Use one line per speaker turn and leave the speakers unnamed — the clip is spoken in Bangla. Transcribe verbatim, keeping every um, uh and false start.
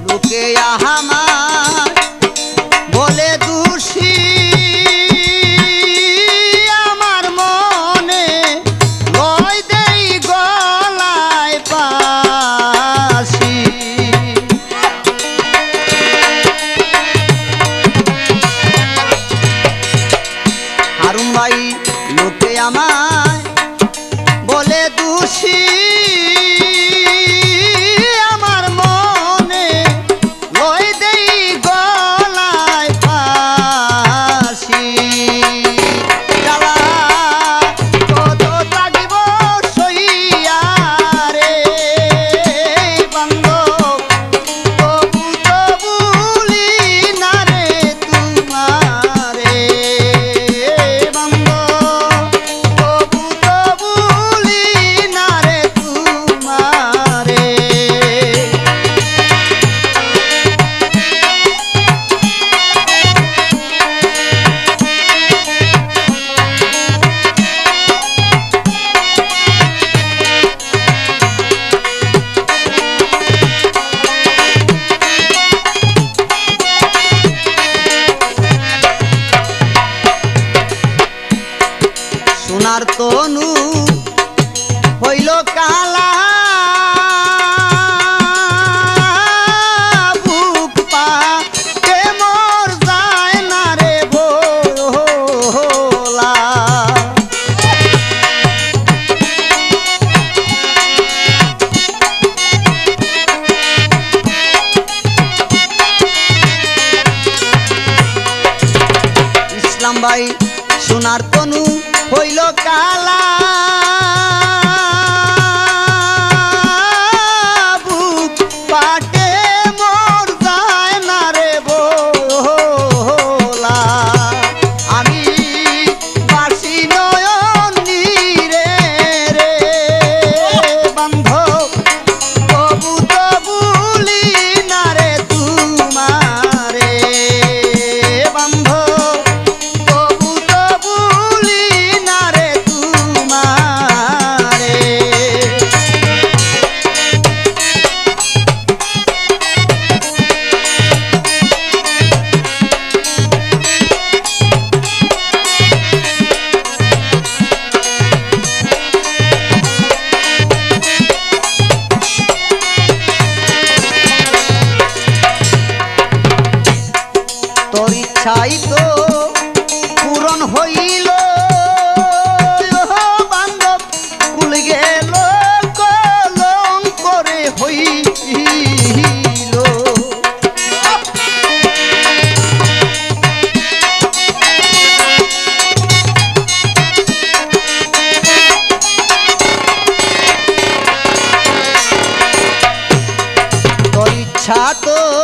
লোকে আমার বলে দোষী আমার মনে লয় দেই গলায় পাশি হারুন ভাই লোকে আমায় বলে দোষী আমার মনে লয় দেই গলায় ফাঁসি জ্বালা কত লাগিব সইয়া রে বান্ধব তবু তো ভুলি না রে তোমারে বান্ধব তবু তো ভুলি না রে তোমারে সোনার তনু হইল কালা বুক পাতে মোর যায় না রে ভোলা ইসলাম ভাই সোনার তনু হইল কালা বুক পাটে মোর যায় না রে ভোলা আমি বাসি নয়ন নীরে রে বান্ধব তবু তো ভুলি না রে তোমারে বান্ধব তবু তো ভুলি না রে তোমারে তোর ইচ্ছাই তো পূরণ হইল বান্ধব কুল গেল কলম করে হইল তোর ইচ্ছা তো